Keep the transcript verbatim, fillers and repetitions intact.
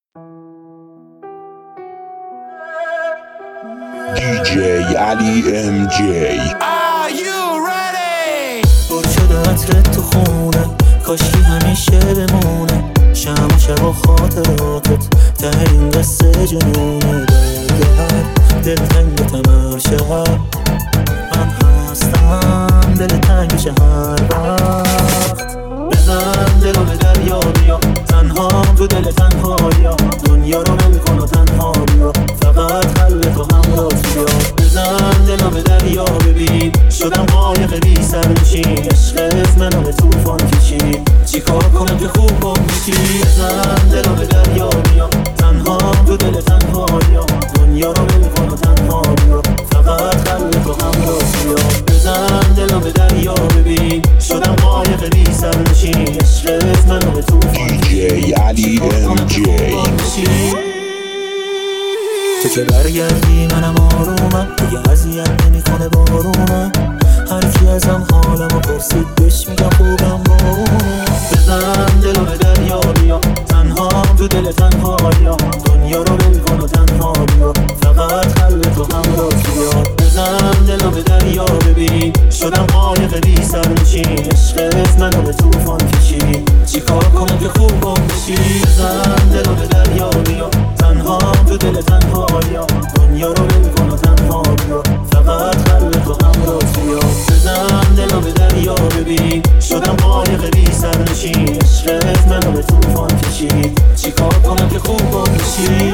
دی جی علی ام جی. Are you ready؟ پر شده عطرت تو خونه، کاشکی همیشه بمونه. شم و شب و خاطراتت ته این قصه جنونه. برگرد دلتنگ تمر شب، من هستم دل تنگش هر وقت. بزن دلو به دریا بیا، تنهام تو دل تنهایا. دنیا رو ول کن و تنها بیا، فقط قلب تو همراه بیا. بزن دلو به دریا ببین، شدم قایق بی سرنشین. عشقت منو به طوفان کشید، چیکار کنم که خوب گم بشی. بزن دلو به دریا بیا، تنهام تو دل تنهایا. دنیا رو ول کن و تنها بیا، فقط قلب تو همراه بیا. بزن دلو به دریا ببین، شدم قایق بی سرنشین. عشقت منو به طوفان دی جی علی ام جی. تو که برگردی منم آرومم، دیگه اذیت نمیکنه بارونم. هر کی ازم حالمو پرسید بهش میگم خوبم بارونم. بزن دلو به دریا بیا، تنهام تو دل تنهایا. دنیا رو ول کن و تنها بیا، فقط قلب تو همراه بیا. بزن دلو به دریا ببین، شدم قایق بی سرنشین. عشقت منو به طوفان کشید، چیکار کنم که خوب گم بشی. بزن دلو به دریا بیا، تنهام تو دل تنهایا. دنیا رو ول کن و تنها بیا، فقط قلب تو همراه بیا. بزن دلو به دریا ببین، شدم قایق بی سرنشین. عشقت منو به طوفان کشید، چیکار کنم که خوب گم بشی.